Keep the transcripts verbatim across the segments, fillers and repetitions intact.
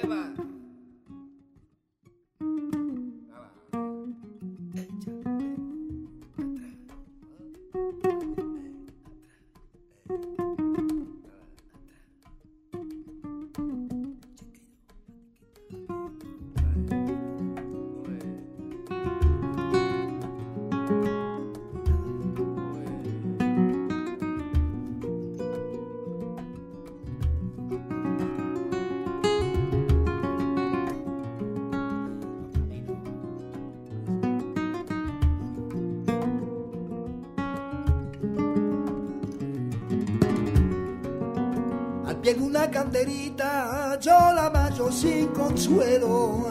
Pie de una canderita, yo la mayo sin consuelo.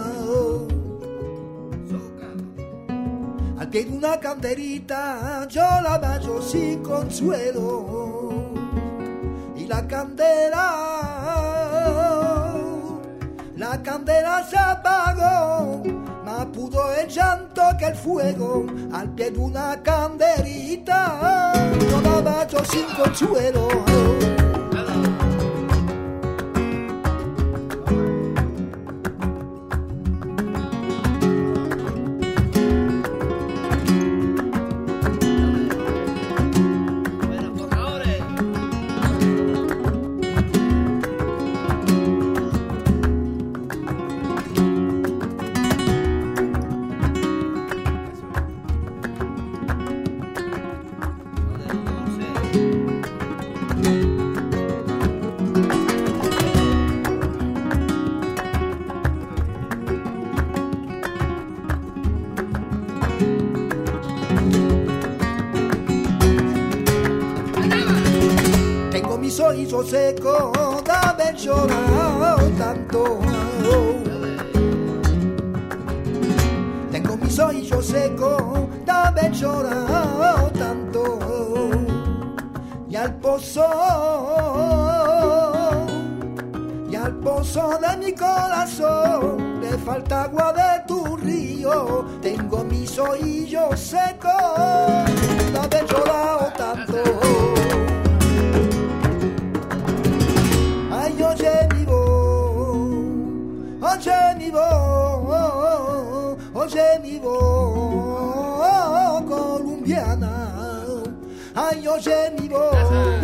Al pie de una canderita, yo la mayo sin consuelo. Y la candela, la candela se apagó, más pudo el llanto que el fuego. Al pie de una canderita, yo la mayo sin consuelo. Oído seco, dame llorado tanto. Tengo mis oídos secos, dame llorado tanto. Y al pozo, y al pozo de mi corazón le falta agua de tu río. Tengo mis oídos secos, dame llorado tanto. Oye mi voz, oye mi voz, oye mi voz colombiana. Ay, oye mi voz,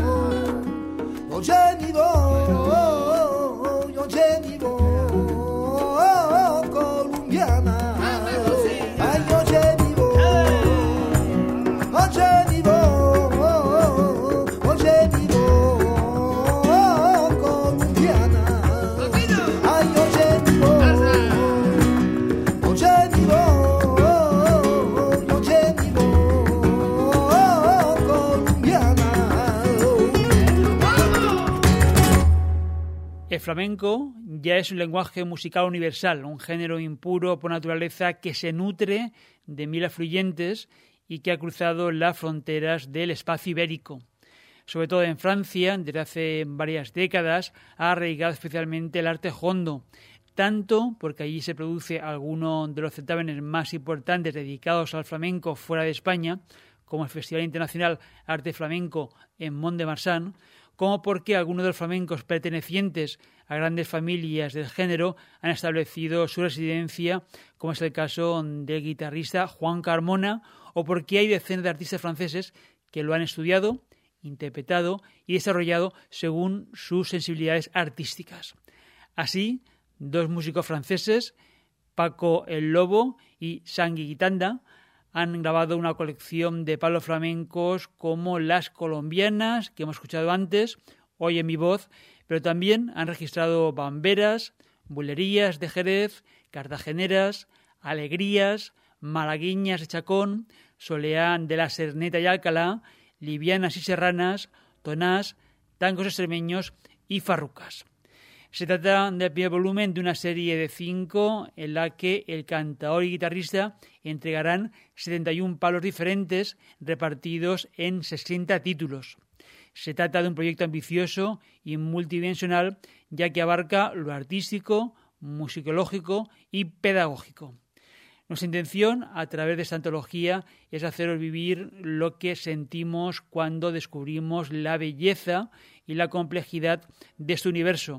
oye mi voz, oye mi voz colombiana. Ay, oye mi voz, oye mi voz, oye mi voz. El flamenco ya es un lenguaje musical universal, un género impuro por naturaleza que se nutre de mil afluyentes y que ha cruzado las fronteras del espacio ibérico. Sobre todo en Francia, desde hace varias décadas, ha arraigado especialmente el arte jondo, tanto porque allí se produce alguno de los certámenes más importantes dedicados al flamenco fuera de España, como el Festival Internacional Arte Flamenco en Mont-de-Marsan, como porque algunos de los flamencos pertenecientes a grandes familias del género han establecido su residencia, como es el caso del guitarrista Juan Carmona, o porque hay decenas de artistas franceses que lo han estudiado, interpretado y desarrollado según sus sensibilidades artísticas. Así, dos músicos franceses, Paco el Lobo y Sangui Gitanda, han grabado una colección de palos flamencos como Las Colombianas, que hemos escuchado antes, Oye mi voz, pero también han registrado bamberas, bulerías de Jerez, cartageneras, alegrías, malagueñas de Chacón, soleán de la Serneta y Alcalá, livianas y serranas, tonás, tangos extremeños y farrucas. Se trata del primer volumen de una serie de cinco en la que el cantador y guitarrista entregarán setenta y un palos diferentes repartidos en sesenta títulos. Se trata de un proyecto ambicioso y multidimensional, ya que abarca lo artístico, musicológico y pedagógico. Nuestra intención, a través de esta antología, es haceros vivir lo que sentimos cuando descubrimos la belleza y la complejidad de este universo,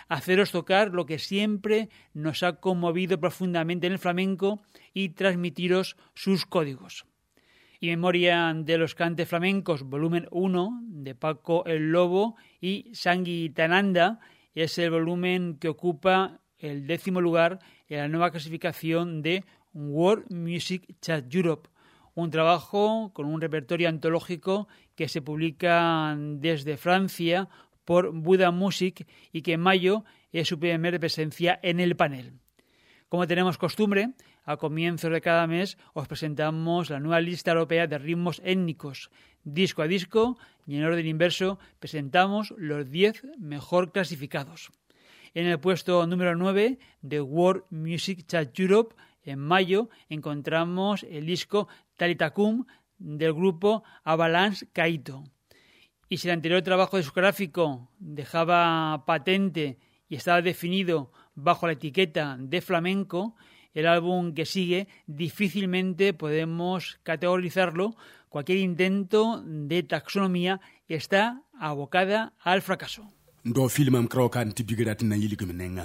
haceros tocar lo que siempre nos ha conmovido profundamente en el flamenco y transmitiros sus códigos. Y Memoria de los Cantes Flamencos, volumen uno, de Paco el Lobo y Sanguitananda, es el volumen que ocupa el décimo lugar en la nueva clasificación de World Music Chart Europe, un trabajo con un repertorio antológico que se publica desde Francia por Buddha Music y que en mayo es su primera presencia en el panel. Como tenemos costumbre, a comienzos de cada mes os presentamos la nueva lista europea de ritmos étnicos. Disco a disco y en orden inverso presentamos los diez mejor clasificados. En el puesto número nueve de World Music Chart Europe, en mayo, encontramos el disco Talitakum del grupo Avalanche Kaito. Y si el anterior trabajo discográfico dejaba patente y estaba definido bajo la etiqueta de flamenco, el álbum que sigue difícilmente podemos categorizarlo. Cualquier intento de taxonomía está abocada al fracaso. Ndo filmam krokan tibigirat na yiligum nenga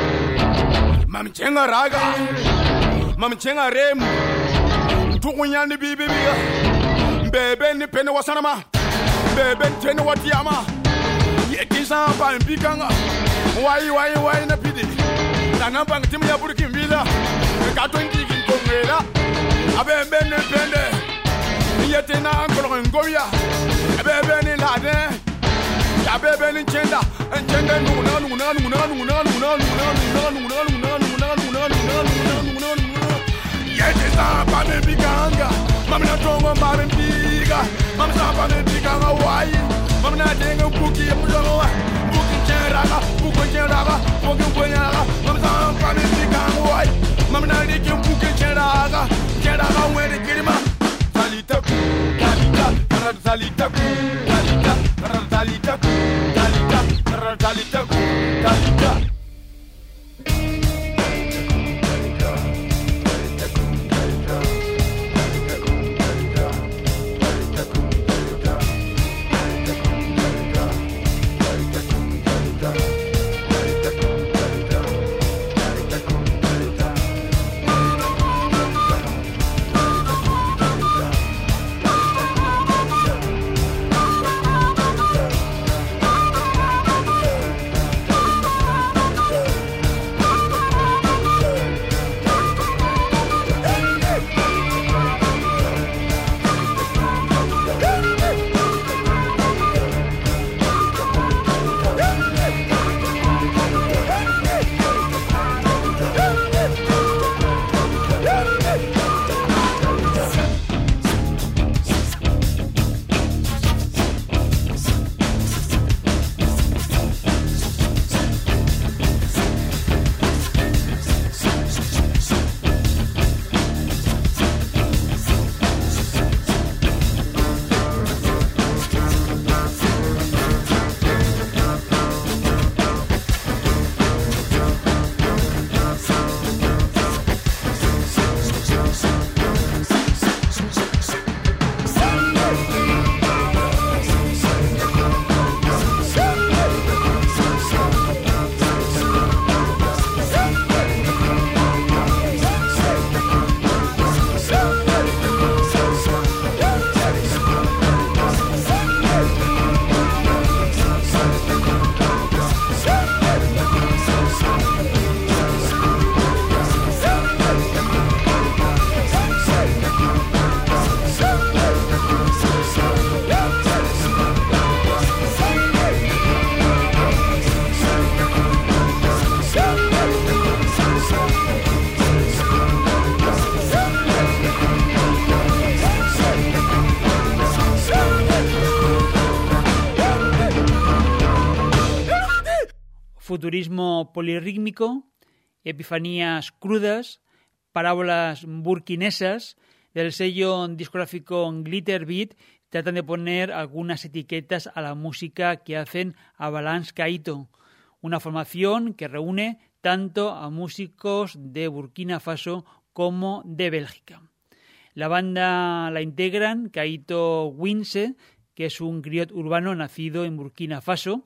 mam chenga raga mam chenga rem tukunyani bibibiga bebe ni pene wasanama bebe tene watiama yekisa pa mbikanga wai wai wai na pidi nana bang tim ya burkin bila ka twenty kin kongela abebe ne pende yetena ngolo ngoya abebe ni lade abebe ni chenda chenda nuna nuna nuna nuna nuna nuna nuna nuna nuna nuna nuna nuna nuna nuna yetena pa me biganga mamna tongo mare biga mamna pa me biganga wai mamna tenga buki mujalo buki cheraga buki cheraga buki bunyaraga mamna pa me biganga wai mamna diki buki cheraga cheraga wele kirima salita salita salita salita salita salita salita salita futurismo polirrítmico, epifanías crudas, parábolas burkinesas. Del sello discográfico Glitter Beat tratan de poner algunas etiquetas a la música que hacen Avalanche Kaito, una formación que reúne tanto a músicos de Burkina Faso como de Bélgica. La banda la integran Kaito Winse, que es un griot urbano nacido en Burkina Faso,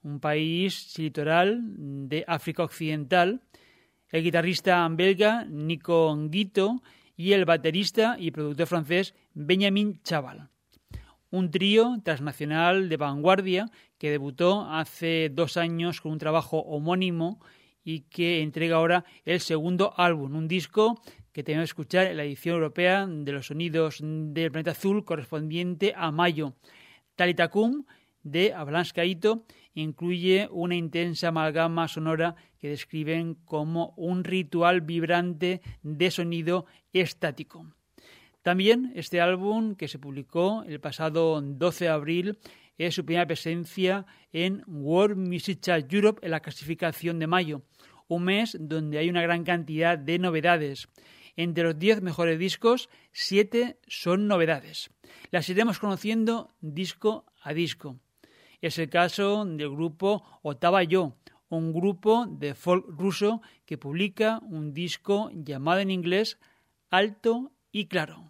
un país litoral de África Occidental, el guitarrista belga Nico Guito y el baterista y productor francés Benjamin Chaval. Un trío transnacional de vanguardia que debutó hace dos años con un trabajo homónimo y que entrega ahora el segundo álbum, un disco que tenemos que escuchar en la edición europea de los sonidos del planeta azul correspondiente a mayo. Talitacum de Avalanche Kaito incluye una intensa amalgama sonora que describen como un ritual vibrante de sonido estático. También este álbum, que se publicó el pasado doce de abril, es su primera presencia en World Music Chart Europe en la clasificación de mayo, un mes donde hay una gran cantidad de novedades. Entre los diez mejores discos, siete son novedades. Las iremos conociendo disco a disco. Es el caso del grupo Otava Yo, un grupo de folk ruso que publica un disco llamado en inglés Alto y Claro.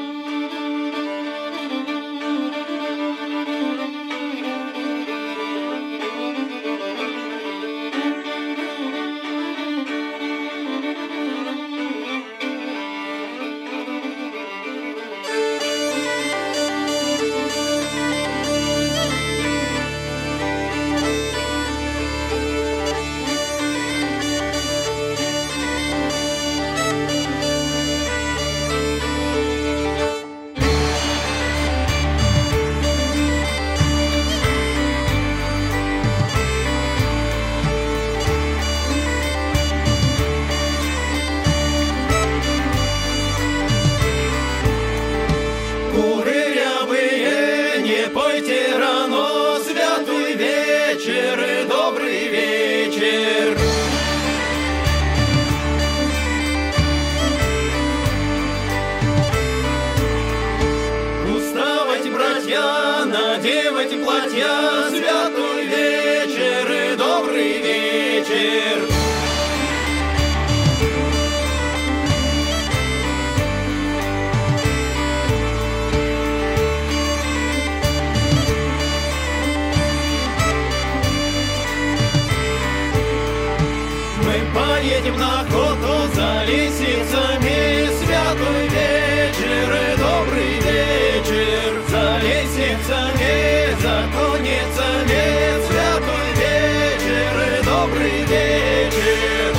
Поедем на охоту за лисицами. Святой вечер и добрый вечер. За лисицами, за конницами. Святой вечер и добрый вечер.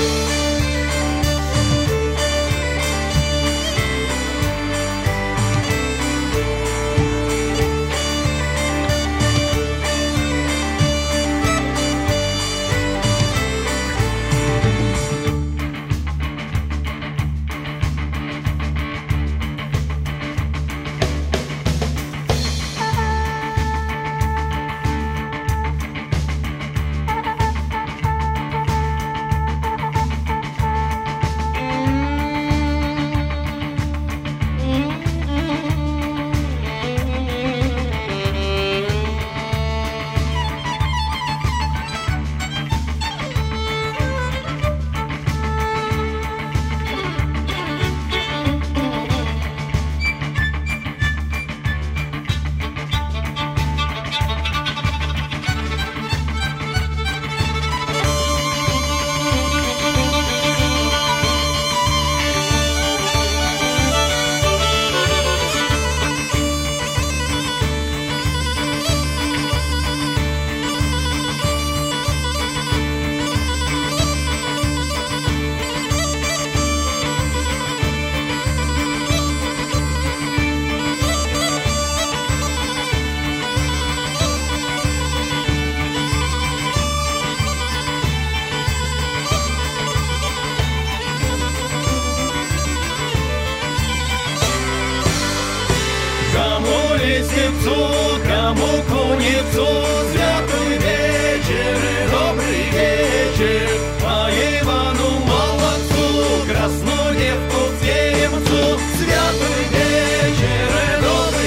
Кому куницу, святой вечер и добрый вечер. По Ивану молодцу, красную девку темцу. Святой вечер и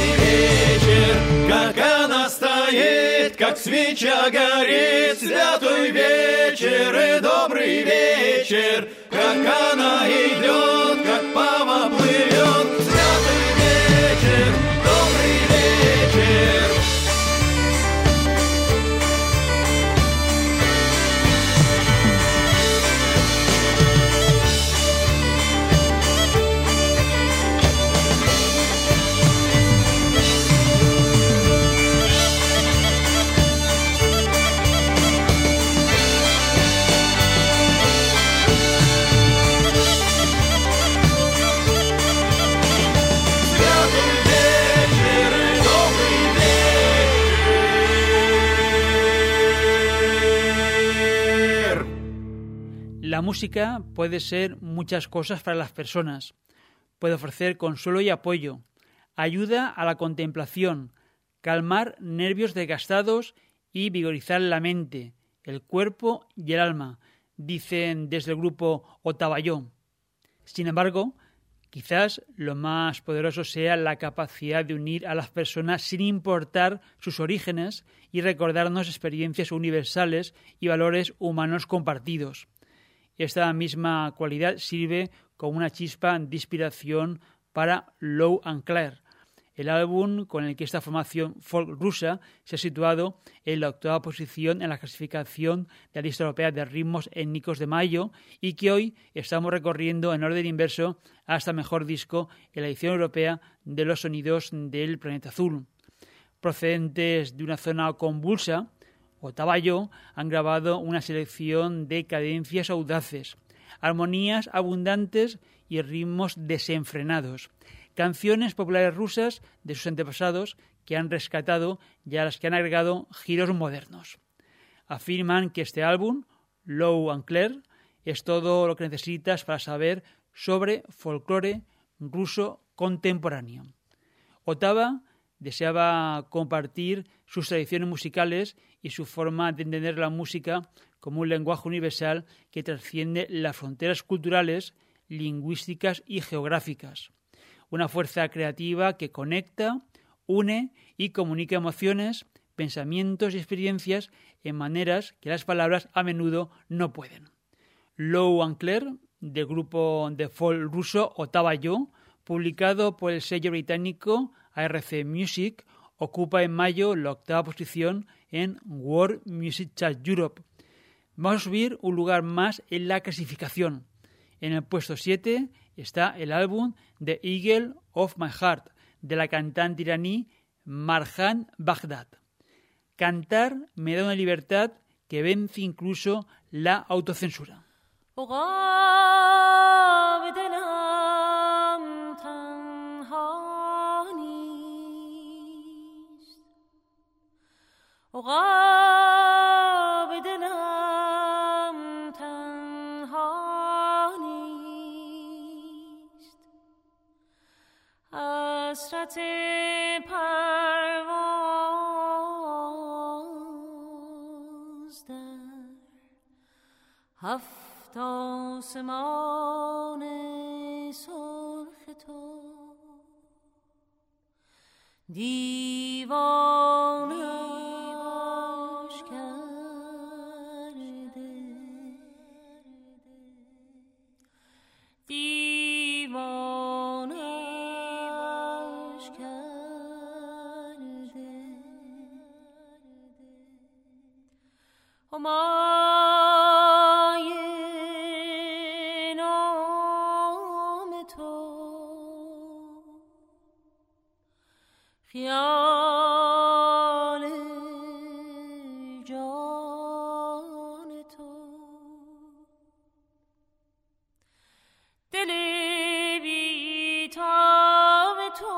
добрый вечер. Как она стоит, как свеча горит. Святой вечер и добрый вечер. Как она идет, как пава плывет. Святой вечер, добрый вечер. La música puede ser muchas cosas para las personas. Puede ofrecer consuelo y apoyo, ayuda a la contemplación, calmar nervios desgastados y vigorizar la mente, el cuerpo y el alma, dicen desde el grupo Otavayó. Sin embargo, quizás lo más poderoso sea la capacidad de unir a las personas sin importar sus orígenes y recordarnos experiencias universales y valores humanos compartidos. Esta misma cualidad sirve como una chispa de inspiración para Low and Clear, el álbum con el que esta formación folk rusa se ha situado en la octava posición en la clasificación de la lista europea de ritmos étnicos de mayo y que hoy estamos recorriendo en orden inverso hasta mejor disco en la edición europea de los sonidos del planeta azul. Procedentes de una zona convulsa, Otavayó han grabado una selección de cadencias audaces, armonías abundantes y ritmos desenfrenados. Canciones populares rusas de sus antepasados que han rescatado y a las que han agregado giros modernos. Afirman que este álbum, Low and Clear, es todo lo que necesitas para saber sobre folclore ruso contemporáneo. Otava deseaba compartir sus tradiciones musicales y su forma de entender la música como un lenguaje universal que trasciende las fronteras culturales, lingüísticas y geográficas. Una fuerza creativa que conecta, une y comunica emociones, pensamientos y experiencias en maneras que las palabras a menudo no pueden. Low and Clear, del grupo de folk ruso Otavayó, publicado por el sello británico A R C Music, ocupa en mayo la octava posición en World Music Chart Europe. Vamos a subir un lugar más en la clasificación. En el puesto siete está el álbum The Eagle of My Heart, de la cantante iraní Marjan Baghdad. Cantar me da una libertad que vence incluso la autocensura. حسرت پرواز در هفت آسمان سرخ تو دیوانه‌اش کرده دیوانه‌اش کرده همای نام تو خیال جان تو دل بی‌تاب تو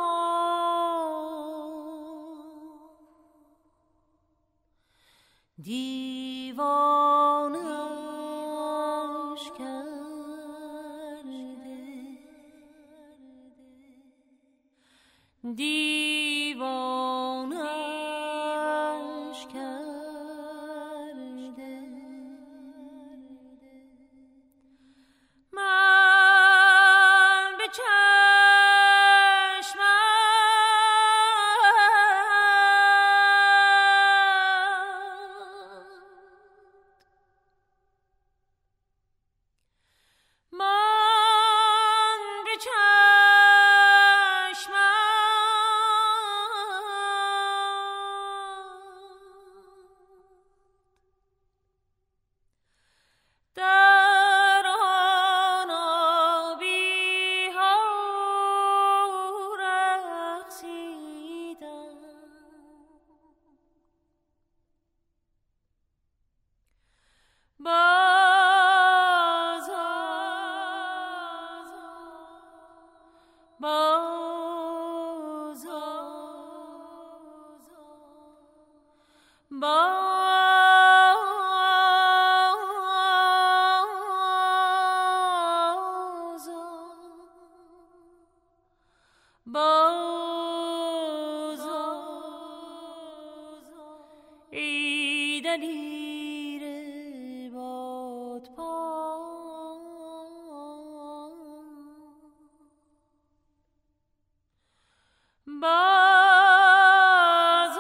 دیوانه‌اش کرده دیوانه‌اش کرده من به چشمم من به در آن آبی‌ها رقصیدم باز باز باز ای دلیر باد پا باز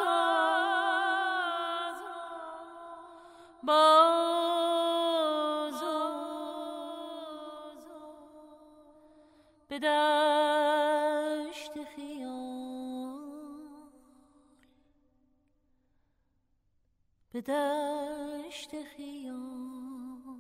باز به دشت خیال به دشت خیال.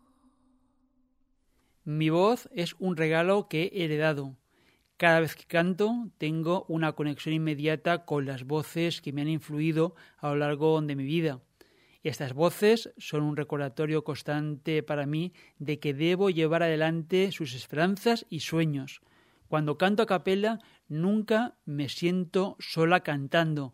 Mi voz es un regalo que he heredado. Cada vez que canto tengo una conexión inmediata con las voces que me han influido a lo largo de mi vida. Estas voces son un recordatorio constante para mí de que debo llevar adelante sus esperanzas y sueños. Cuando canto a capela nunca me siento sola cantando,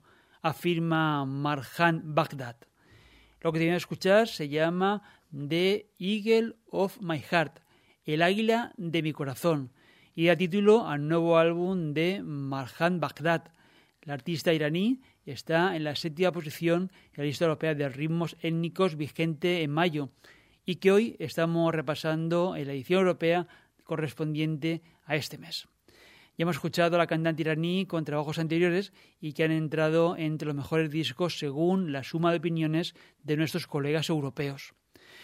afirma Marjan Baghdad. Lo que tienen que escuchar se llama The Eagle of My Heart, el águila de mi corazón, y da título al nuevo álbum de Marjan Baghdad. La artista iraní está en la séptima posición en la lista europea de ritmos étnicos vigente en mayo y que hoy estamos repasando en la edición europea correspondiente a este mes. Ya hemos escuchado a la cantante iraní con trabajos anteriores y que han entrado entre los mejores discos según la suma de opiniones de nuestros colegas europeos.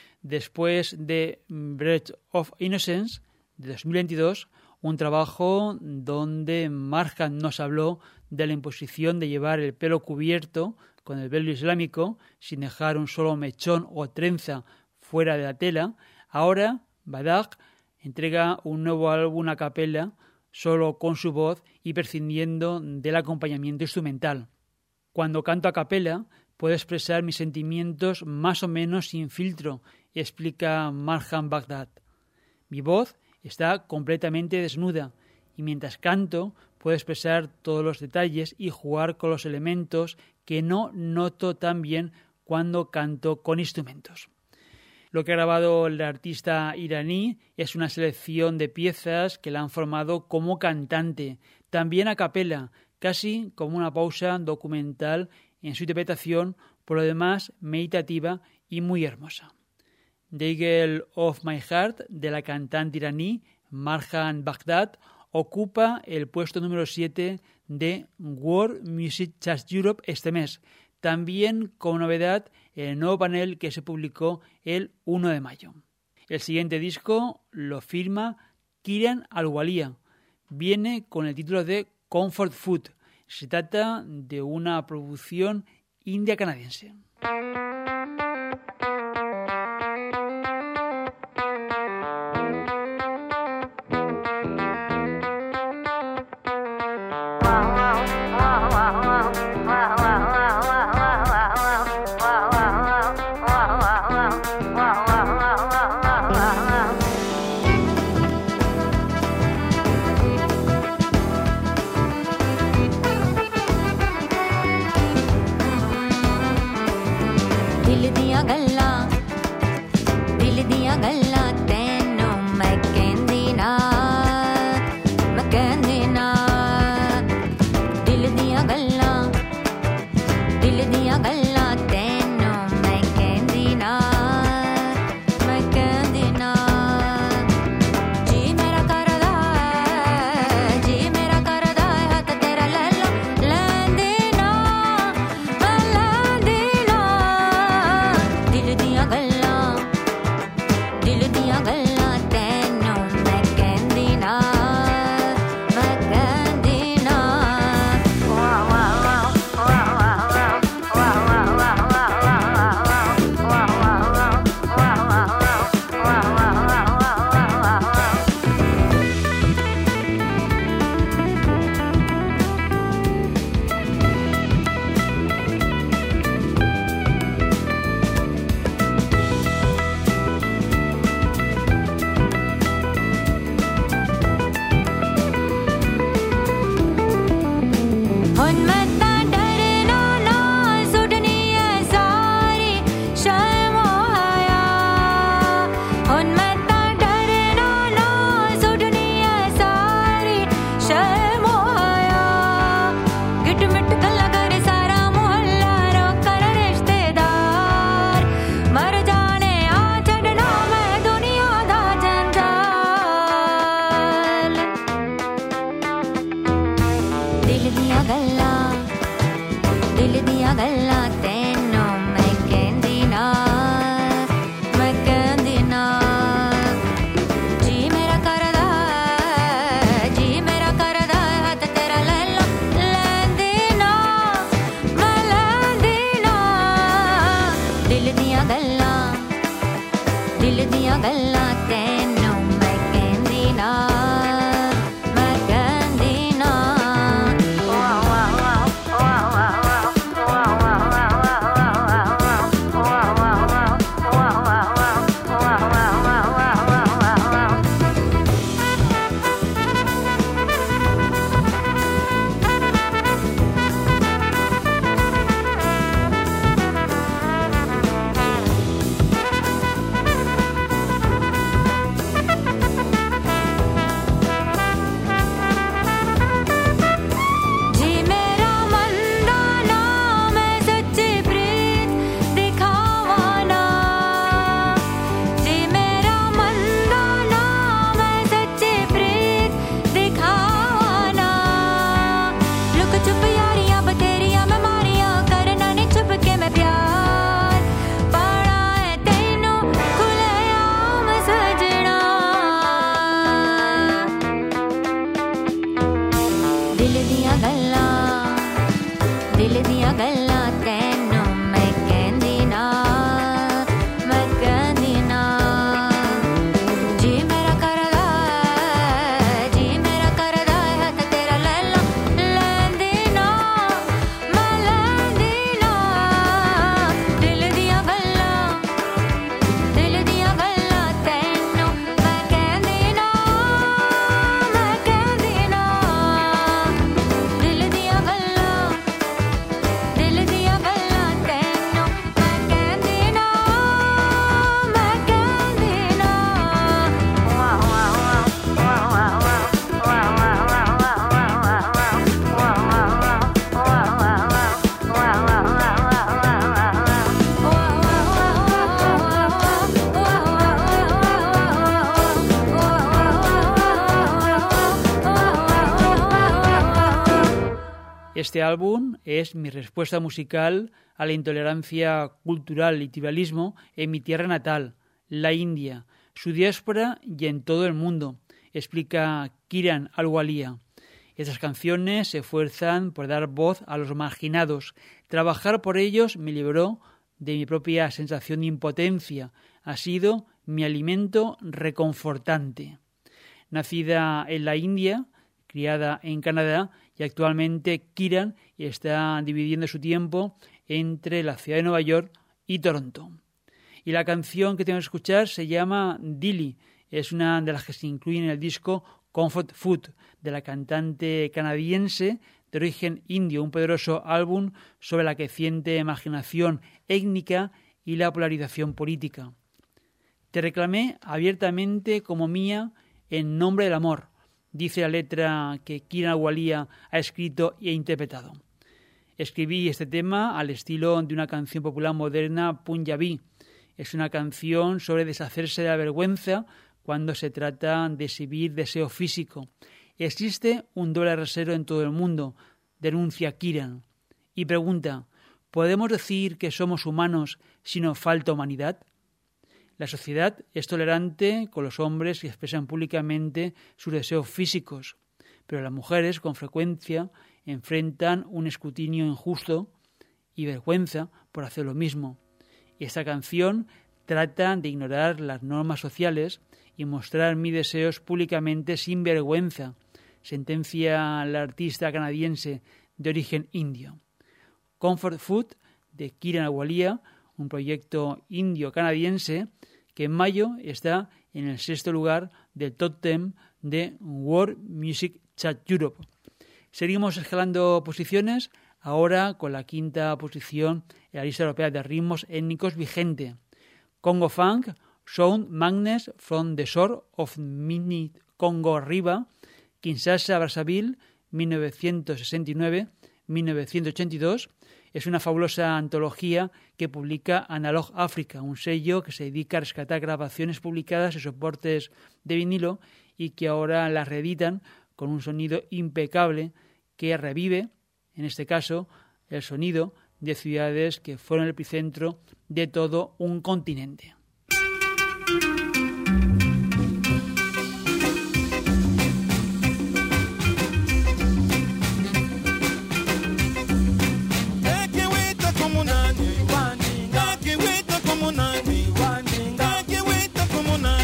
Después de Breath of Innocence de dos mil veintidós, un trabajo donde Marjan nos habló de la imposición de llevar el pelo cubierto con el velo islámico sin dejar un solo mechón o trenza fuera de la tela, ahora Badag entrega un nuevo álbum a capela solo con su voz y prescindiendo del acompañamiento instrumental. Cuando canto a capela puedo expresar mis sentimientos más o menos sin filtro, explica Marjan Baghdad. Mi voz está completamente desnuda y mientras canto puedo expresar todos los detalles y jugar con los elementos que no noto tan bien cuando canto con instrumentos. Lo que ha grabado la artista iraní es una selección de piezas que la han formado como cantante, también a capela, casi como una pausa documental en su interpretación, por lo demás meditativa y muy hermosa. The Eagle of My Heart, de la cantante iraní Marjan Baghdad, ocupa el puesto número siete de World Music Charts Europe este mes, también como novedad el nuevo panel que se publicó el primero de mayo. El siguiente disco lo firma Kiran Ahluwalia. Viene con el título de Comfort Food. Se trata de una producción india-canadiense. दिल Este álbum es mi respuesta musical a la intolerancia cultural y tribalismo en mi tierra natal, la India, su diáspora y en todo el mundo, explica Kiran Ahluwalia. Estas canciones se esfuerzan por dar voz a los marginados. Trabajar por ellos me libró de mi propia sensación de impotencia. Ha sido mi alimento reconfortante. Nacida en la India, criada en Canadá, y actualmente Kiran está dividiendo su tiempo entre la ciudad de Nueva York y Toronto. Y la canción que tengo que escuchar se llama Dili. Es una de las que se incluyen en el disco Comfort Food, de la cantante canadiense de origen indio, un poderoso álbum sobre la creciente marginación étnica y la polarización política. Te reclamé abiertamente como mía en nombre del amor, dice la letra que Kiran Ahluwalia ha escrito e interpretado. Escribí este tema al estilo de una canción popular moderna punjabí. Es una canción sobre deshacerse de la vergüenza cuando se trata de exhibir deseo físico. Existe un doble rasero en todo el mundo, denuncia Kiran, y pregunta, ¿podemos decir que somos humanos si nos falta humanidad? La sociedad es tolerante con los hombres que expresan públicamente sus deseos físicos, pero las mujeres con frecuencia enfrentan un escrutinio injusto y vergüenza por hacer lo mismo. Y esta canción trata de ignorar las normas sociales y mostrar mis deseos públicamente sin vergüenza, sentencia la artista canadiense de origen indio. Comfort Food, de Kiran Ahluwalia, un proyecto indio-canadiense que en mayo está en el sexto lugar del top ten de World Music Chart Europe. Seguimos escalando posiciones, ahora con la quinta posición en la lista europea de ritmos étnicos vigente. Congo Funk, Sound Magnets from the Shore of Mini Congo River, Kinshasa, Brazzaville, mil novecientos sesenta y nueve a mil novecientos ochenta y dos, es una fabulosa antología que publica Analog Africa, un sello que se dedica a rescatar grabaciones publicadas en soportes de vinilo y que ahora las reeditan con un sonido impecable que revive, en este caso, el sonido de ciudades que fueron el epicentro de todo un continente. Como nani,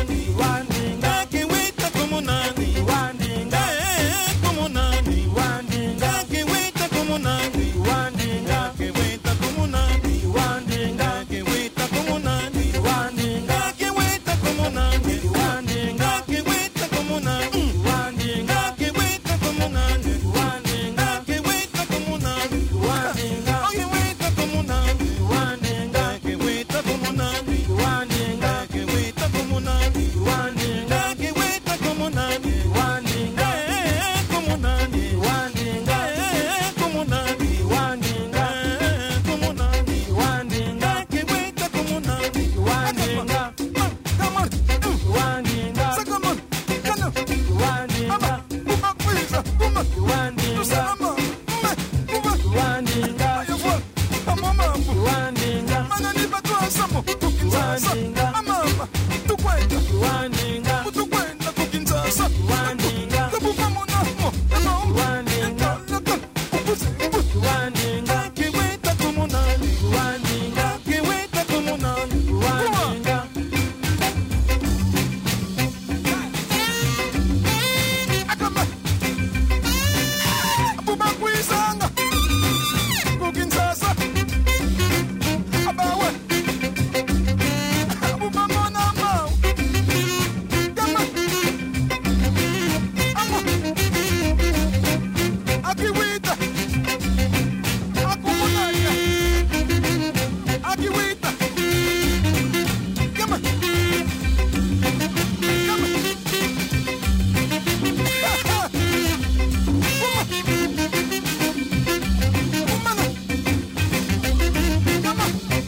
Rwandinga, mananiba twasamo kukinsasa amama tukwenda Rwandinga, tukwenda kukinsasa Rwandinga, tubuka munamo Rwandinga, Rwandinga, kiwita kumunani Rwandinga, kiwita kumunani Rwandinga, akama abuba kwisanga kukinsasa abawe abuba mona mau kama amo akiwita akumunani akiwita kama kama umana kama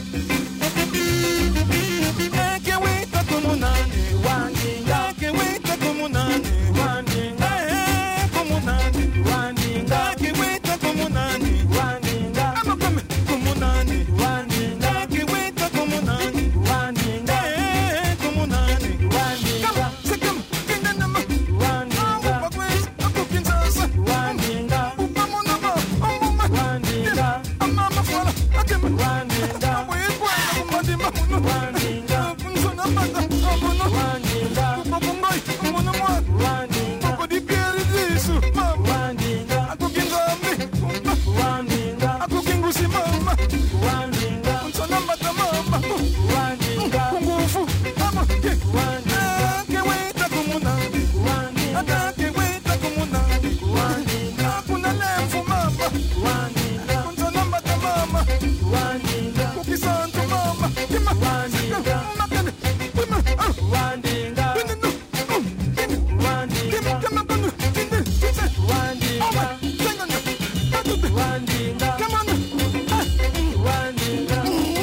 akiwita kumunani Rwandinga, akiwita kumunani Rwandinga, eh kumunani Rwandinga, akiwita kumunani Rwandinga, amakome kumunani Rwandinga, akiwita kumunani Rwandinga, eh kumunani Rwandinga, kama sekama kinanama Rwandinga, abubakwezi akukinsasa Rwandinga, upamunama omuma Rwandinga, amama fwala akema Rwandinga, abuyikwana kumadima muno Rwandinga, kunsona manda amuno Rwandinga, kubakumbai umuno mwana Rwandinga, kukudipyeri zisu mama Rwandinga, akukinzami Rwandinga, akukingusi mama Rwandinga, kunsona manda mama Rwandinga, kungufu ama Rwandinga, akewita kumunani Rwandinga, akewita kumunani Rwandinga, akuna lemfu mama Rwandinga, kunsona manda mama Rwandinga, kukisantu mama kima Rwandinga, makane kima ah Rwandinga, kini no um kini Rwandinga, kima kama kunu kini kise Rwandinga, ama sengana batube Rwandinga, kama no ah Rwandinga,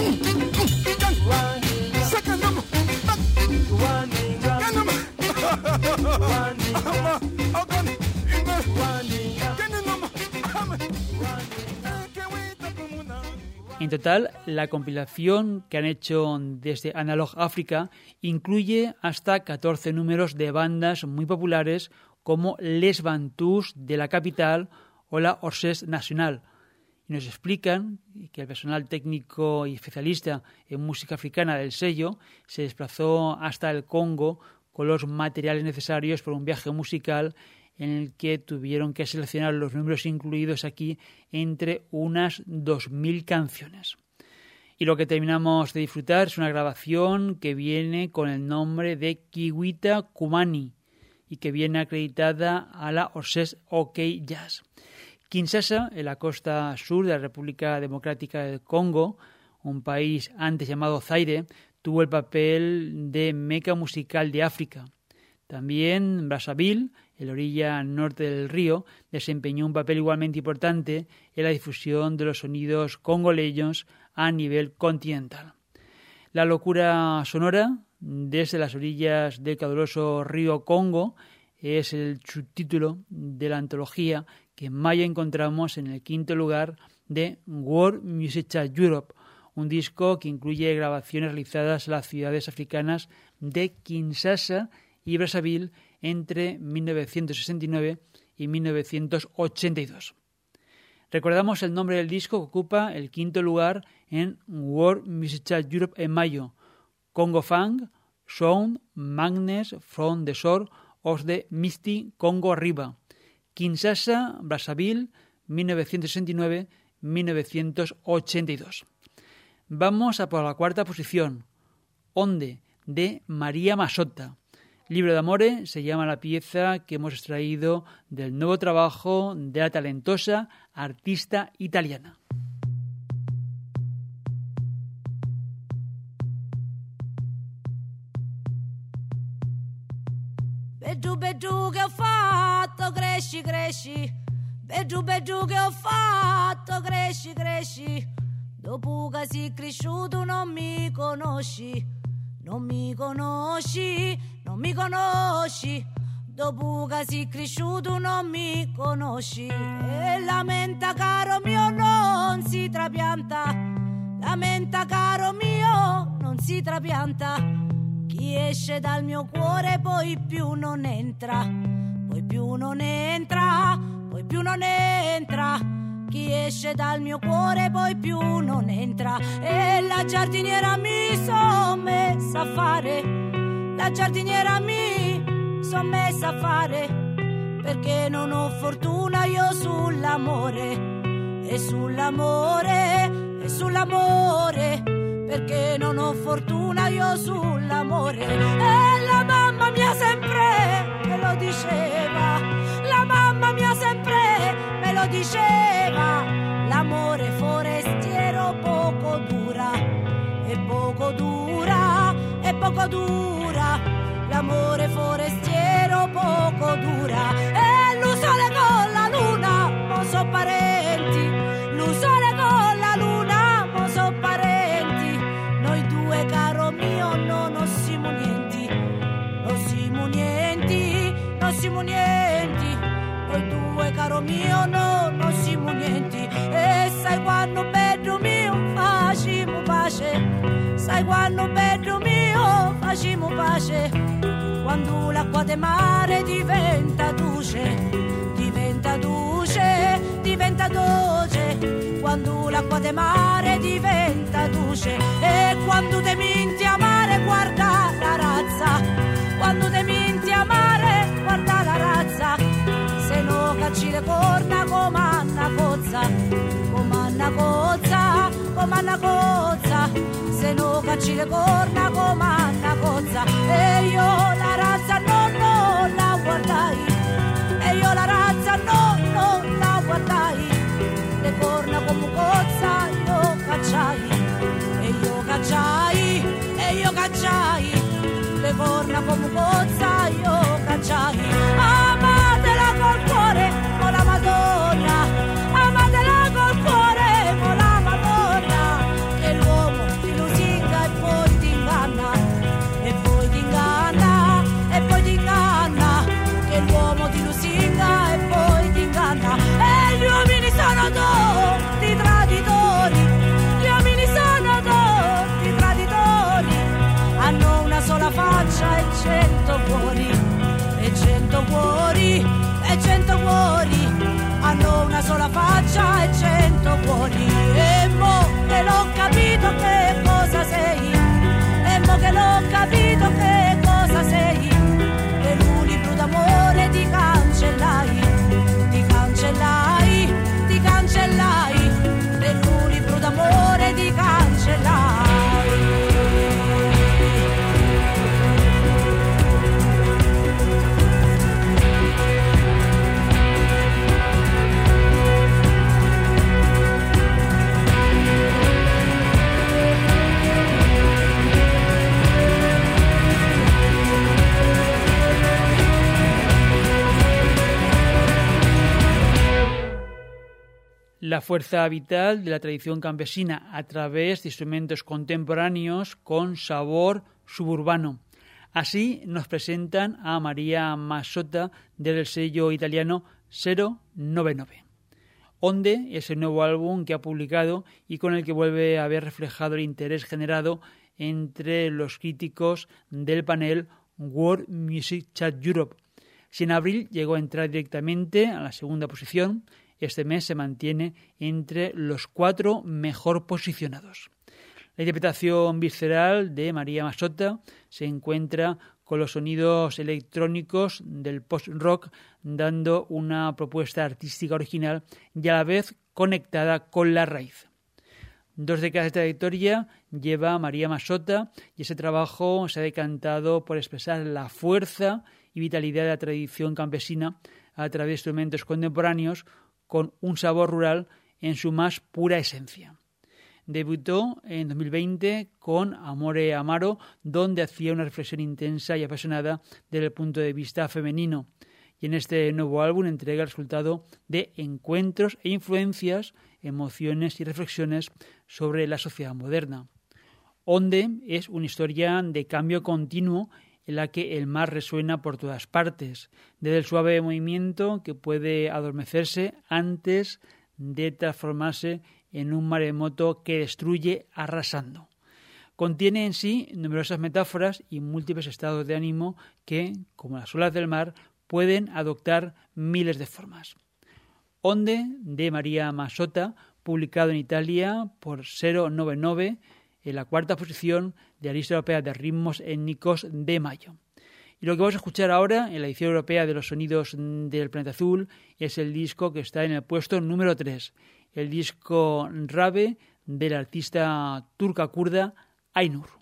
kan Rwandinga, sekanamo Rwandinga, kanama Rwandinga, ama akan ina Rwandinga, kini nama ama akewita kumunani En total, la compilación que han hecho desde Analog África incluye hasta catorce números de bandas muy populares como Les Bantús de la capital o la Orchestre Nationale. Y nos explican que el personal técnico y especialista en música africana del sello se desplazó hasta el Congo con los materiales necesarios para un viaje musical en el que tuvieron que seleccionar los números incluidos aquí entre unas dos mil canciones. Y lo que terminamos de disfrutar es una grabación que viene con el nombre de Kiwita Kumani y que viene acreditada a la Orchestre OK Jazz. Kinshasa, en la costa sur de la República Democrática del Congo, un país antes llamado Zaire, tuvo el papel de meca musical de África. También Brazzaville, en la orilla norte del río, desempeñó un papel igualmente importante en la difusión de los sonidos congoleños a nivel continental. La locura sonora desde las orillas del caudaloso río Congo es el subtítulo de la antología que en mayo encontramos en el quinto lugar de World Music Chart Europe, un disco que incluye grabaciones realizadas en las ciudades africanas de Kinshasa y Brazzaville entre mil novecientos sesenta y nueve y mil novecientos ochenta y dos. Recordamos el nombre del disco que ocupa el quinto lugar en World Music Chart Europe en mayo: Congo Funk, Sound, Madness from the Shore of the Misty Congo River. Kinshasa, Brazzaville, mil novecientos sesenta y nueve a mil novecientos ochenta y dos. Vamos a por la cuarta posición, Onde, de María Massotta. Libro de Amore se llama la pieza que hemos extraído del nuevo trabajo de la talentosa artista italiana. Beddu beddu che ho fatto, cresci, cresci. Beddu beddu che ho fatto, cresci, cresci. Dopo che sei cresciuto non mi conosci, non mi conosci, non mi conosci. Dopo che sei cresciuto non mi conosci. E lamenta caro mio non si trapianta, lamenta si trapianta. Chi esce dal mio cuore poi più non entra, poi più non entra, poi più non entra. Chi esce dal mio cuore poi più non entra. E la giardiniera mi son messa a fare, la giardiniera mi son messa a fare, perché non ho fortuna io sull'amore, e sull'amore, e sull'amore, perché non ho fortuna io sull'amore. E la mamma mia sempre me lo diceva, la mamma mia sempre me lo diceva, l'amore forestiero poco dura, e poco dura, e poco dura, l'amore forestiero poco dura. E lo sole con la luna non so parenti, lo sole con la luna non so parenti, noi due caro mio no, non siamo nienti, non siamo nienti, non siamo nienti, noi due caro mio no, non siamo nienti. E sai quando bello mio facciamo pace, sai quando bello mio facciamo pace, quando l'acqua de mare diventa duce, diventa duce, diventa dolce, quando l'acqua de mare diventa duce. E quando te minti a mare guarda la razza, quando te minti a mare guarda la razza, se no cacci le corna comanna cozza, comanna cozza, comanna cozza, se no cacci le corna comanna cozza. E io la razza no, no la guardai, e io la razza no, no la guardai, le corna come cozza io cacciai, e io cacciai, e io cacciai, le corna come cozza io cacciai. Amatela col cuore con la Madonna, amatela col cuore con la Madonna, che l'uomo ti lusinga e poi ti inganna, e poi ti inganna, e poi ti inganna, che l'uomo ti lusinga e poi ti inganna. E gli uomini sono tutti traditori, gli uomini sono tutti traditori, hanno una sola faccia e cento cuori, e cento cuori, e cento cuori, hanno una sola faccia e cento cuori. E mo che l'ho capito che cosa sei, e mo che l'ho capito che cosa sei, e un libro d'amore ti cancellai, ti cancellai, ti cancellai, e un libro d'amore ti cancellai. La fuerza vital de la tradición campesina a través de instrumentos contemporáneos con sabor suburbano. Así nos presentan a María Massotta del sello italiano cero noventa y nueve. Onde es el nuevo álbum que ha publicado y con el que vuelve a haber reflejado el interés generado entre los críticos del panel World Music Chat Europe. Si en abril llegó a entrar directamente a la segunda posición, este mes se mantiene entre los cuatro mejor posicionados. La interpretación visceral de María Massotta se encuentra con los sonidos electrónicos del post-rock, dando una propuesta artística original y a la vez conectada con la raíz. Dos décadas de trayectoria lleva María Massotta y ese trabajo se ha decantado por expresar la fuerza y vitalidad de la tradición campesina a través de instrumentos contemporáneos con un sabor rural en su más pura esencia. Debutó en dos mil veinte con Amore Amaro, donde hacía una reflexión intensa y apasionada desde el punto de vista femenino. Y en este nuevo álbum entrega el resultado de encuentros e influencias, emociones y reflexiones sobre la sociedad moderna. Onde es una historia de cambio continuo en la que el mar resuena por todas partes, desde el suave movimiento que puede adormecerse antes de transformarse en un maremoto que destruye arrasando. Contiene en sí numerosas metáforas y múltiples estados de ánimo que, como las olas del mar, pueden adoptar miles de formas. Onde, de María Massotta, publicado en Italia por cero noventa y nueve, en la cuarta posición de la lista europea de ritmos étnicos de mayo. Y lo que vamos a escuchar ahora en la edición europea de los sonidos del planeta azul es el disco que está en el puesto número tres, el disco Rabe de la artista turca kurda Aynur.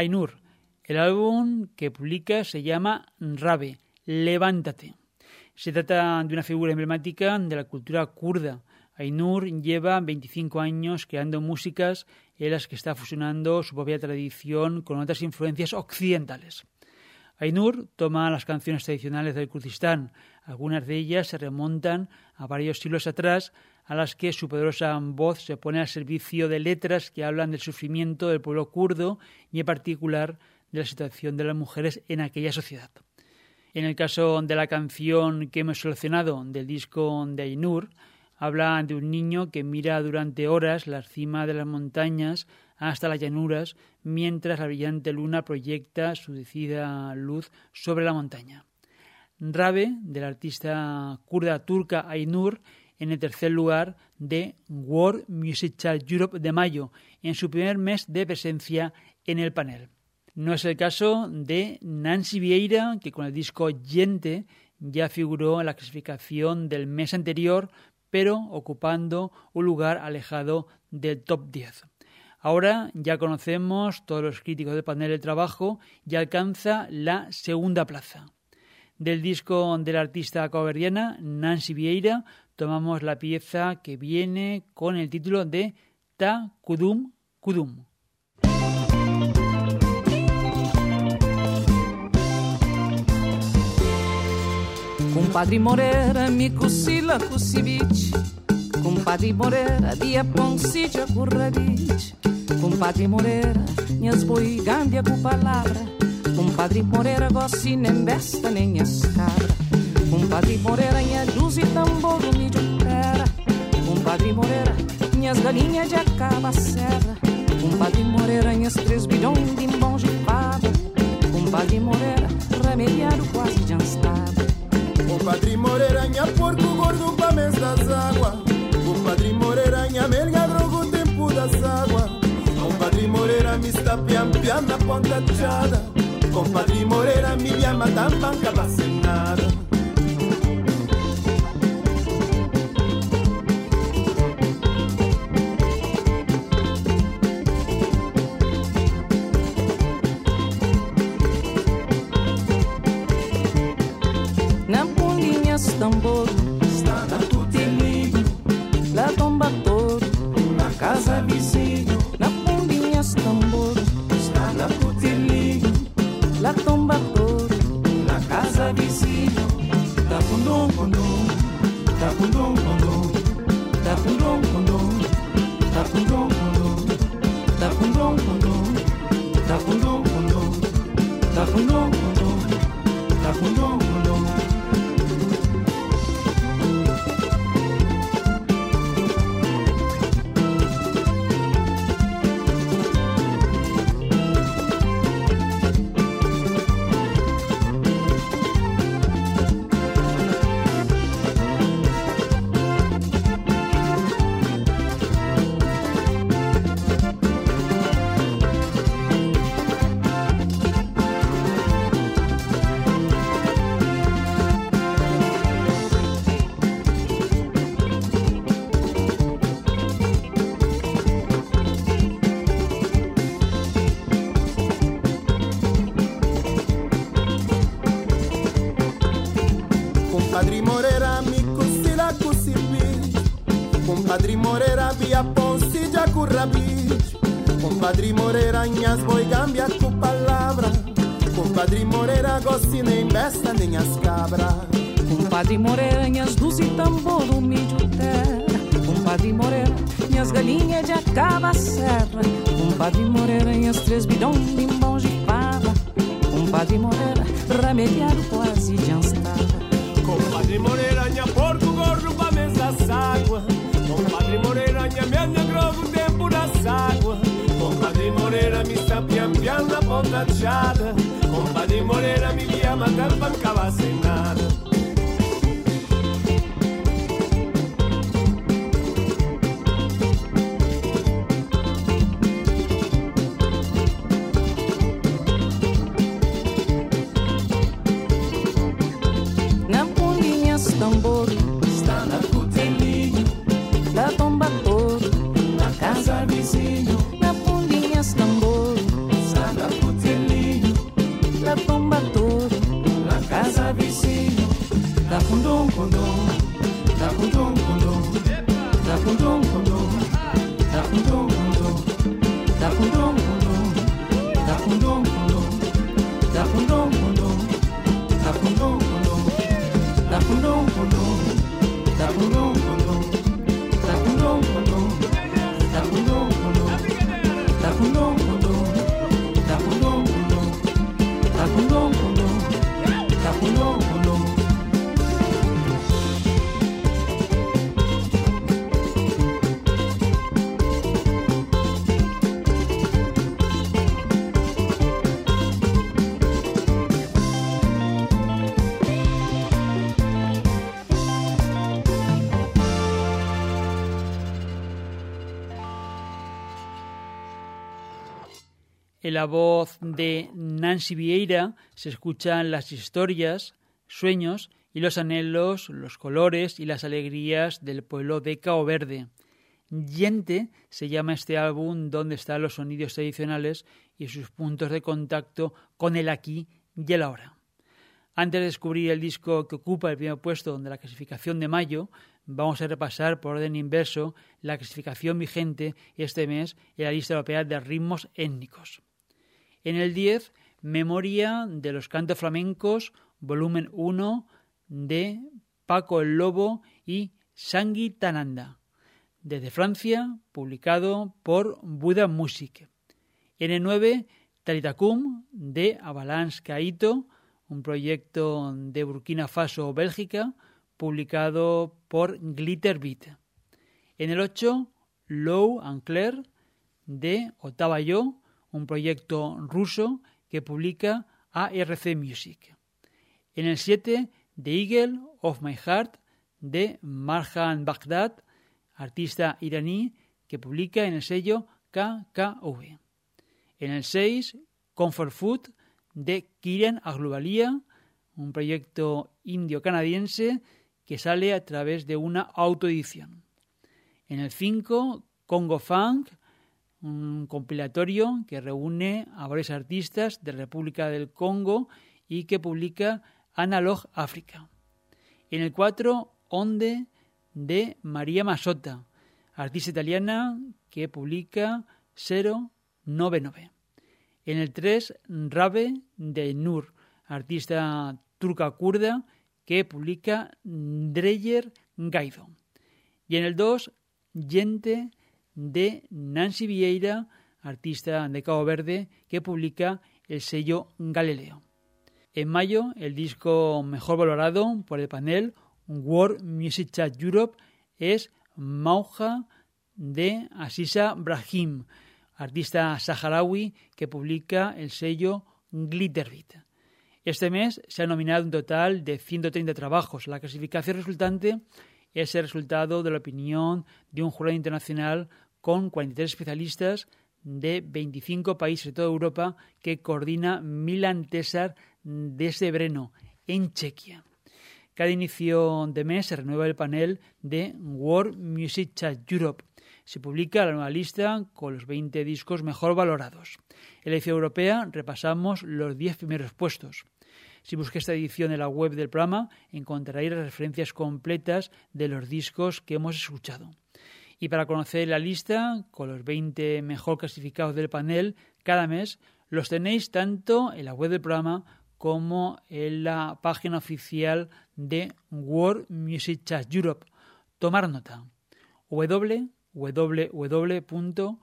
Ainur. El álbum que publica se llama Rabe, Levántate. Se trata de una figura emblemática de la cultura kurda. Ainur lleva veinticinco años creando músicas en las que está fusionando su propia tradición con otras influencias occidentales. Ainur toma las canciones tradicionales del Kurdistán. Algunas de ellas se remontan a varios siglos atrás, a las que su poderosa voz se pone al servicio de letras que hablan del sufrimiento del pueblo kurdo y en particular de la situación de las mujeres en aquella sociedad. En el caso de la canción que hemos seleccionado del disco de Ainur, habla de un niño que mira durante horas la cima de las montañas hasta las llanuras, mientras la brillante luna proyecta su decidida luz sobre la montaña. Rabe, de la artista kurda turca Ainur, en el tercer lugar de World Music Chart Europe de mayo, en su primer mes de presencia en el panel. No es el caso de Nancy Vieira, que con el disco Gente ya figuró en la clasificación del mes anterior, pero ocupando un lugar alejado del top diez. Ahora ya conocemos todos los críticos del panel de trabajo y alcanza la segunda plaza. Del disco de la artista caboverdiana Nancy Vieira tomamos la pieza que viene con el título de Ta Kudum Kudum. Compadre Moreira, mi cusila cusivich. Compadre Moreira, dia poncidia curravich. Compadre Moreira, minhas boi gambia com palavra. Compadre Moreira, gosto nem besta nem as cabra. Compadre Moreira, minha luz e tambor o mídio pera. Compadre Moreira, minhas galinhas de acaba serra. Compadre Moreira, minhas três bilhões de bom de fada. Compadre Moreira, remediado quase de anstava. Compadre Moreira, nha porco gordo pra mês das águas. Compadre Moreira, nha melga drogo o tempo das águas. Compadre Moreira, me está piam-piam na ponta chada. Compadre Moreira, me llama tan banca vacinada. Tambor, está na tutelinho, lá tomba todo, na casa vizinho, na pombinhas tambor, está na tutelinho, lá tomba todo, na casa vizinho, da pundum pundum, da pundum pundum, da pundum pundum, da pundum pundum, da pundum pundum, da pundum pundum, da pundum pundum, da pundum pundum. Compadre Moreira, via ponce de acurrabich. Compadre Moreira, nhas boi gambia com palavra. Compadre Moreira, gosto nem besta nem as cabra. Compadre Moreira, nhas luz e tambor o mídio terra. Compadre Moreira, minhas galinhas de acaba serra. Compadre Moreira, minhas três bidões de bom de fava. Compadre Moreira, remediado quase de anstava. Compadre Moreira, nha porco gordo pra mesa água. Compadre Moreira, nha minha grogo tempo das águas. Compadre Moreira, me está piam-piam na ponta chada. Compadre Moreira, me via matar pancava sem nada. Tambor, está na cutelinho, lá tomba todo, na casa vizinho, na pombinhas tambor, está na cutelinho. da condom condom, da condom condom, da condom condom, da condom condom, da condom condom, da condom condom, da condom condom, da condom condom, da condom condom, da condom condom, da condom condom, da condom condom, da condom condom, da condom condom, da condom condom, da condom condom. En la voz de Nancy Vieira se escuchan las historias, sueños y los anhelos, los colores y las alegrías del pueblo de Cabo Verde. Yente se llama este álbum donde están los sonidos tradicionales y sus puntos de contacto con el aquí y el ahora. Antes de descubrir el disco que ocupa el primer puesto de la clasificación de mayo, vamos a repasar por orden inverso la clasificación vigente este mes en la lista europea de ritmos étnicos. En el diez, Memoria de los cantos flamencos, volumen uno, de Paco el Lobo y Sangui Tananda, desde Francia, publicado por Buddha Music. En el nueve, Talitacum, de Avalanche Kaito, un proyecto de Burkina Faso, Bélgica, publicado por Glitter Beat. En el ocho, Low and Claire, de Otava Yo, un proyecto ruso que publica A R C Music. En el siete, The Eagle of My Heart, de Marjan Baghdad, artista iraní que publica en el sello K K V. En el seis, Comfort Food, de Kiran Agluvalia, un proyecto indio-canadiense que sale a través de una autoedición. En el cinco, Congo Funk, un compilatorio que reúne a varios artistas de República del Congo y que publica Analog África. En el cuatro, Onde, de María Masota, artista italiana que publica cero noventa y nueve. En el tres, Rabe, de Nur, artista turca kurda que publica Dreyer Gaido. Y en el dos, Yente, de Nancy Vieira, artista de Cabo Verde, que publica el sello Galileo. En mayo, el disco mejor valorado por el panel World Music Chat Europe es Mauja, de Asisa Brahim, artista saharaui que publica el sello Glitterbeat. Este mes se ha nominado un total de ciento treinta trabajos. La clasificación resultante es el resultado de la opinión de un jurado internacional con cuarenta y tres especialistas de veinticinco países de toda Europa que coordina Milan Tesar desde Brno, en Chequia. Cada inicio de mes se renueva el panel de World Music Chat Europe. Se publica la nueva lista con los veinte discos mejor valorados. En la edición europea repasamos los diez primeros puestos. Si busca esta edición en la web del programa, encontraréis las referencias completas de los discos que hemos escuchado. Y para conocer la lista con los veinte mejor clasificados del panel cada mes, los tenéis tanto en la web del programa como en la página oficial de World Music Chat Europe. Tomar nota. w w w punto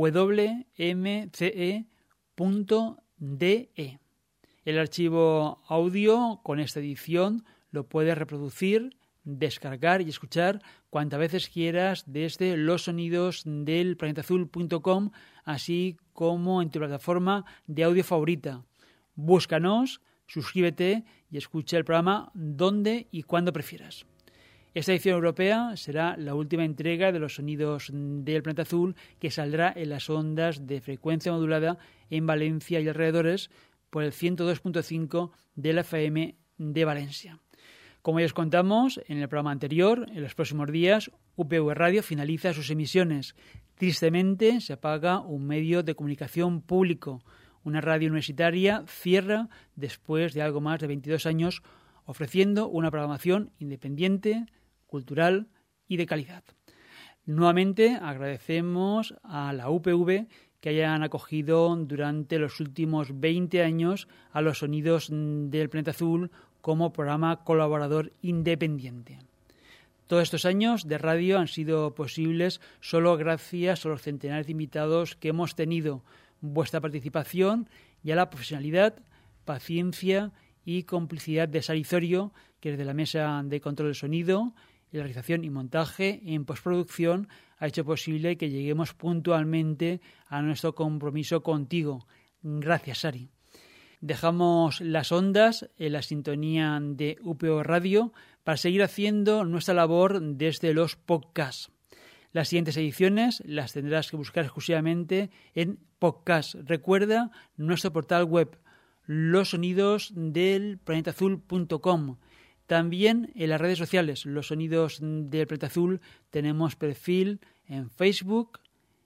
w m c e punto d e. El archivo audio con esta edición lo puedes reproducir, descargar y escuchar cuantas veces quieras desde los sonidos del planeta azul punto com, así como en tu plataforma de audio favorita. Búscanos, suscríbete y escucha el programa donde y cuando prefieras. Esta edición europea será la última entrega de los sonidos del planeta azul que saldrá en las ondas de frecuencia modulada en Valencia y alrededores por el ciento dos punto cinco de la F M de Valencia. Como ya os contamos en el programa anterior, en los próximos días U P V Radio finaliza sus emisiones. Tristemente se apaga un medio de comunicación público. Una radio universitaria cierra después de algo más de veintidós años ofreciendo una programación independiente, cultural y de calidad. Nuevamente agradecemos a la U P V que hayan acogido durante los últimos veinte años a los Sonidos del Planeta Azul como programa colaborador independiente. Todos estos años de radio han sido posibles solo gracias a los centenares de invitados que hemos tenido, vuestra participación y a la profesionalidad, paciencia y complicidad de Sari Zorio, que desde la mesa de control del sonido, la realización y montaje en postproducción ha hecho posible que lleguemos puntualmente a nuestro compromiso contigo. Gracias, Sari. Dejamos las ondas en la sintonía de U P V Radio para seguir haciendo nuestra labor desde los podcasts. Las siguientes ediciones las tendrás que buscar exclusivamente en podcast. Recuerda nuestro portal web, los sonidos del planeta azul punto com. También en las redes sociales, Los Sonidos del Planeta Azul, tenemos perfil en Facebook,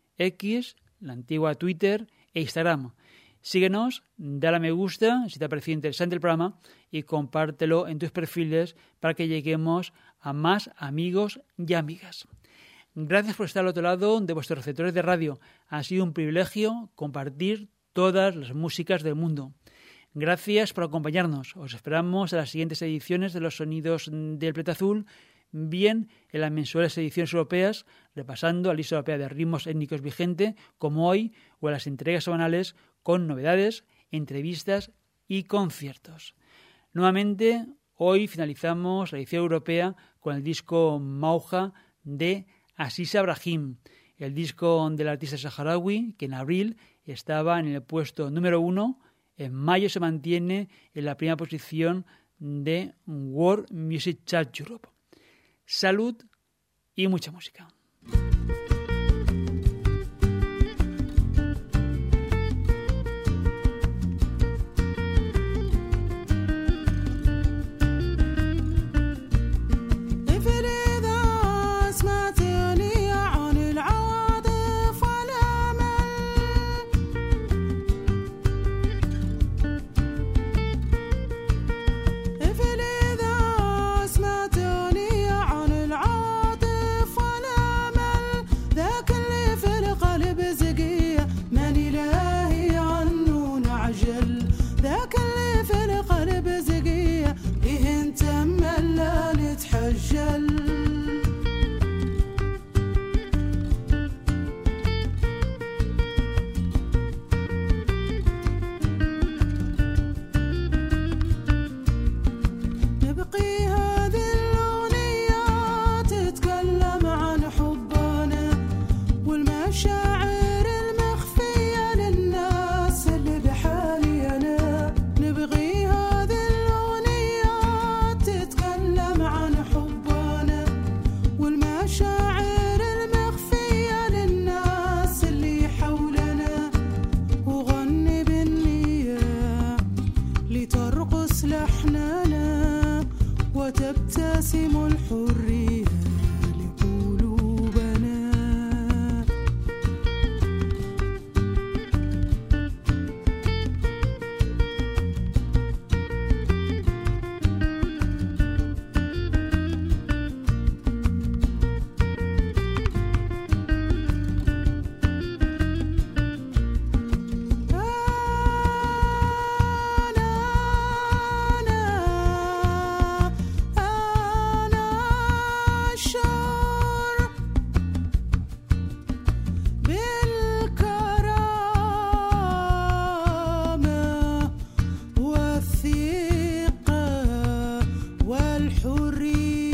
X, la antigua Twitter e Instagram. Síguenos, dale a me gusta si te ha parecido interesante el programa y compártelo en tus perfiles para que lleguemos a más amigos y amigas. Gracias por estar al otro lado de vuestros receptores de radio. Ha sido un privilegio compartir todas las músicas del mundo. Gracias por acompañarnos. Os esperamos en las siguientes ediciones de Los Sonidos del Planeta Azul, bien en las mensuales ediciones europeas, repasando la lista europea de ritmos étnicos vigente, como hoy, o en las entregas semanales con novedades, entrevistas y conciertos. Nuevamente, hoy finalizamos la edición europea con el disco Mauja de Aziza Brahim, el disco del artista saharaui que en abril estaba en el puesto número uno. En mayo se mantiene en la primera posición de World Music Chart Europe. Salud y mucha música. وتبتسم الحرية لقلوبنا. والثقة والحرية